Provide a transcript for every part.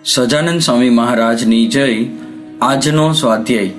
સજાનંદ સ્વામી મહારાજની જય. આજનો સ્વાધ્યાય.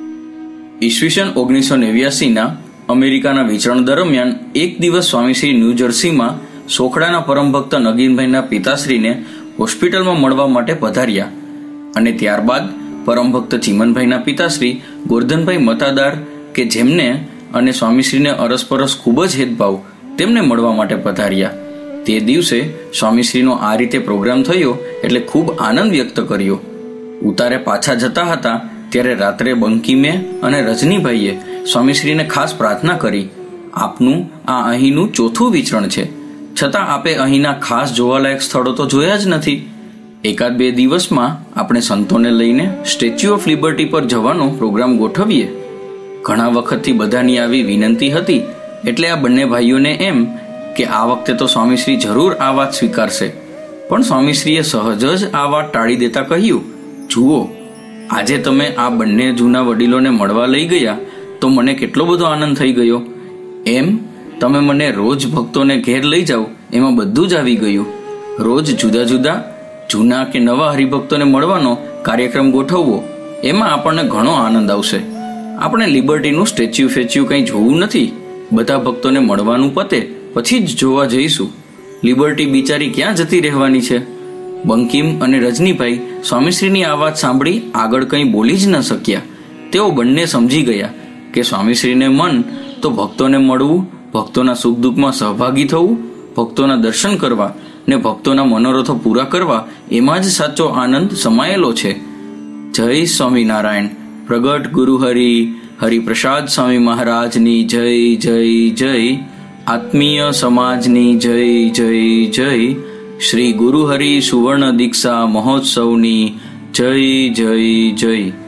ઈસવીસન 1989ના અમેરિકાના વિચરણ દરમિયાન એક દિવસ સ્વામીશ્રી ન્યૂજર્સીમાં સોખડાના પરમભક્ત નગીનભાઈના પિતાશ્રીને હોસ્પિટલમાં મળવા માટે પધાર્યા અને ત્યારબાદ પરમભક્ત ચીમનભાઈના પિતાશ્રી ગોરધનભાઈ મતાદાર કે જેમને અને સ્વામીશ્રીને અરસપરસ ખૂબ જ હેતભાવ તેમને મળવા માટે પધાર્યા. તે દિવસે સ્વામીશ્રીનો આ રીતે પ્રોગ્રામ થયો એટલે ખૂબ આનંદ વ્યક્ત કર્યો. ઉતારે પાછા જતા હતા ત્યારે રાત્રે બંકીમે અને રજનીભાઈએ સ્વામીશ્રીને ખાસ પ્રાર્થના કરી, આપનું આ અહીંનું ચોથું વિચરણ છે, છતાં આપે અહીંના ખાસ જોવાલાયક સ્થળો તો જોયા જ નથી. એકાદ બે દિવસમાં આપણે સંતોને લઈને સ્ટેચ્યુ ઓફ લિબર્ટી પર જવાનો પ્રોગ્રામ ગોઠવીએ. ઘણા વખતથી બધાની આવી વિનંતી હતી એટલે આ બંને ભાઈઓને એમ કે આ વખતે તો સ્વામીશ્રી જરૂર આ વાત સ્વીકારશે, પણ સ્વામીશ્રીએ સહજ જ આ વાત ટાળી દેતા કહ્યું, જુઓ, આજે તમે આ બંને જૂના વડીલોને મળવા લઈ ગયા તો મને કેટલો બધો આનંદ થઈ ગયો. એમ તમે મને રોજ ભક્તોને ઘેર લઈ જાઓ એમાં બધું જ આવી ગયું. રોજ જુદા જુદા જૂના કે નવા હરિભક્તોને મળવાનો કાર્યક્રમ ગોઠવવો, એમાં આપણને ઘણો આનંદ આવશે. આપણે લિબર્ટીનું સ્ટેચ્યુ ફેચ્યુ કંઈ જોવું નથી, બધા ભક્તોને મળવાનું પતે પછી જ જોવા જઈશું. લિબર્ટી બિચારી ક્યાં જતી રહેવાની છે? બંકિમ અને રજનીભાઈ સ્વામીશ્રીની આ વાત સાંભળી આગળ કંઈ બોલી જ ન શક્યા. તેઓ બંને સમજી ગયા કે સ્વામીશ્રીને મન તો ભક્તોને મળવું, ભક્તોના સુખ દુઃખમાં સહભાગી થવું, ભક્તોના દર્શન કરવા ને ભક્તોના મનોરથો પૂરા કરવા એમાં જ સાચો આનંદ સમાયેલો છે. જય સ્વામિનારાયણ. પ્રગટ ગુરુ હરિપ્રસાદ સ્વામી મહારાજની જય જય જય. આત્મીય સમાજની જય જય જય. શ્રી ગુરુહરિ સુવર્ણ દીક્ષા મહોત્સવની જય જય જય.